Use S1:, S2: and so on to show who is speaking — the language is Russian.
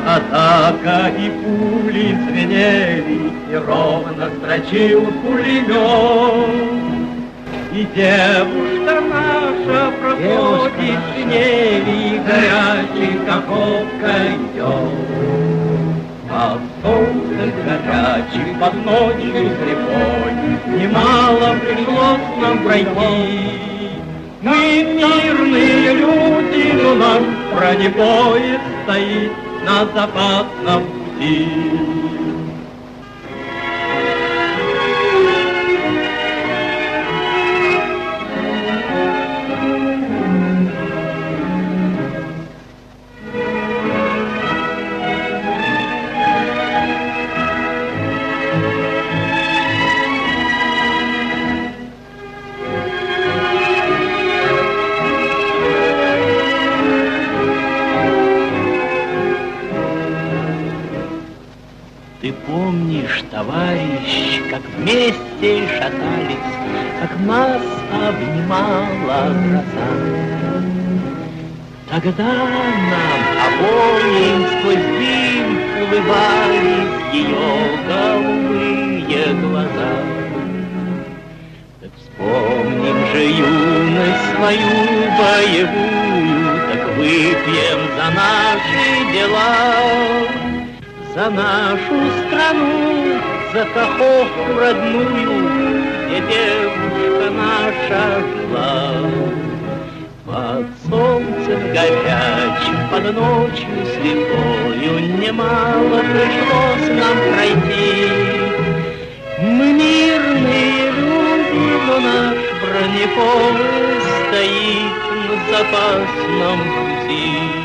S1: атака, и пули звенели, и ровно строчил пулемет. И девушка наша проходит в небе, горячей каховкой идет. А солнце горячий под ночью слепой немало пришлось нам пройти. Мы мирные люди, но наш бронепоезд стоит на запасном пути.
S2: Ты помнишь, товарищ, как вместе шатались, как нас обнимала гроза? Тогда нам обоим сквозь дым улыбались ее голубые глаза. Так вспомним же юность свою боевую, так выпьем за наши дела. За нашу страну, за Каховку родную, где девушка наша жила. Под солнцем горячим, под ночью слепою немало пришлось нам пройти. Мы мирные люди, но наш бронепоезд стоит на запасном пути.